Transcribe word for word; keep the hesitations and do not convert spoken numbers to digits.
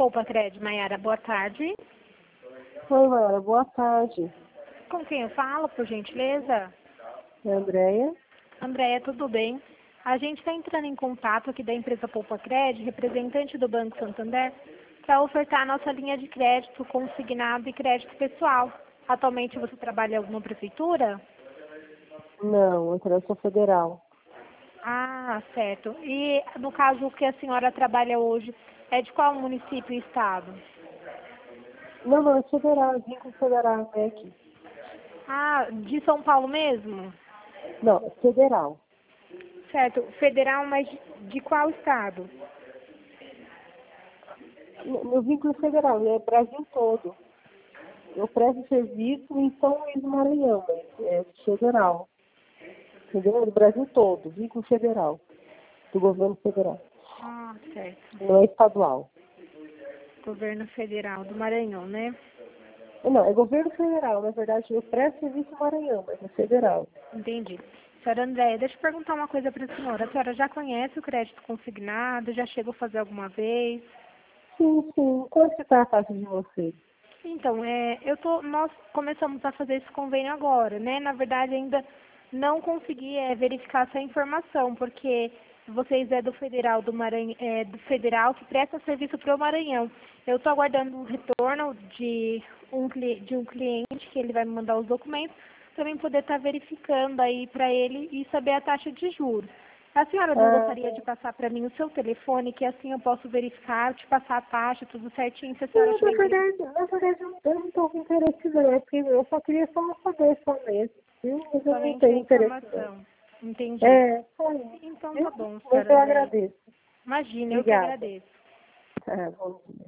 Poupa Cred, Maiara, boa tarde. Oi, Maiara, boa tarde. Com quem eu falo, por gentileza? É a Andréia. Andréia, tudo bem? A gente está entrando em contato aqui da empresa Poupa Cred, representante do Banco Santander, para ofertar a nossa linha de crédito consignado e crédito pessoal. Atualmente você trabalha em alguma prefeitura? Não, eu sou federal. Ah, certo. E no caso que a senhora trabalha hoje, é de qual município e estado? Não, não, é federal, é vínculo federal, é aqui. Ah, de São Paulo mesmo? Não, é federal. Certo. Federal, mas de, de qual estado? Meu meu vínculo é federal, é Brasil todo. Eu presto serviço em São Luís do Maranhão, mas é federal. Entendeu? É do Brasil todo, vínculo federal, do governo federal. Ah, certo. Não é estadual. Governo Federal do Maranhão, né? Não, é governo federal, na verdade eu presto serviço no Maranhão, mas é federal. Entendi. Senhora Andréia, deixa eu perguntar uma coisa para a senhora. A senhora já conhece o crédito consignado? Já chegou a fazer alguma vez? Sim, sim. Quanto que está a taxa de vocês? Então, é, eu tô, nós começamos a fazer esse convênio agora, né? Na verdade, ainda não consegui é, verificar essa informação, porque vocês é do Federal do Maranhão, é, do Federal que presta serviço para o Maranhão. Eu estou aguardando um retorno de um, cli- de um cliente que ele vai me mandar os documentos para mim poder estar verificando aí para ele e saber a taxa de juros. A senhora não Ah, gostaria de passar para mim o seu telefone, que assim eu posso verificar, te passar a taxa, tudo certinho, se a senhora não, na estiver interessada? verdade, na verdade eu eu não estou com interesse não, é porque eu só queria só saber só mesmo, viu? Mas eu não Somente a tenho interesse não. informação. Entendi. É, só isso, Então tá viu? bom, Mas senhora eu Andréia. agradeço. Imagina, eu que Obrigada. agradeço. É, bom dia.